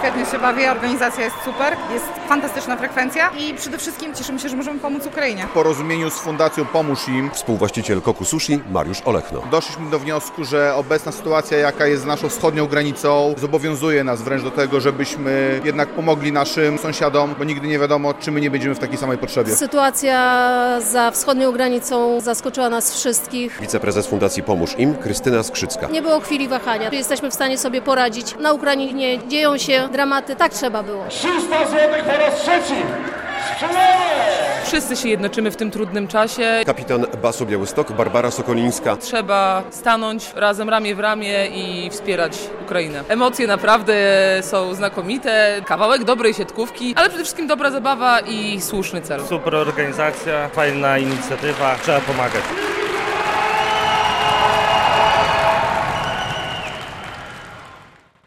świetnie się bawię, organizacja jest super, jest fantastyczna frekwencja i przede wszystkim cieszymy się, że możemy pomóc Ukrainie. W porozumieniu z Fundacją Pomóż Im, Współwłaściciel Koku Sushi Mariusz Olechno. doszliśmy do wniosku, że obecna sytuacja, jaka jest z naszą wschodnią granicą, zobowiązuje nas wręcz do tego, żebyśmy jednak pomogli naszym sąsiadom, bo nigdy nie wiadomo, czy my nie będziemy w takiej samej potrzebie. Sytuacja za wschodnią granicą zaskoczyła nas wszystkich. Wiceprezes Fundacji Pomóż Im Krystyna Skrzycka. Nie było chwili wahania. Jesteśmy w stanie sobie poradzić. Na Ukrainie dzieją się dramaty, tak trzeba było. 300 zł po raz trzeci! Sprzedajemy! Wszyscy się jednoczymy w tym trudnym czasie. Kapitan Basu Białystok Barbara Sokolińska. Trzeba stanąć razem ramię w ramię i wspierać Ukrainę. Emocje naprawdę są znakomite, kawałek dobrej siatkówki, ale przede wszystkim dobra zabawa i słuszny cel. Super organizacja, fajna inicjatywa, trzeba pomagać.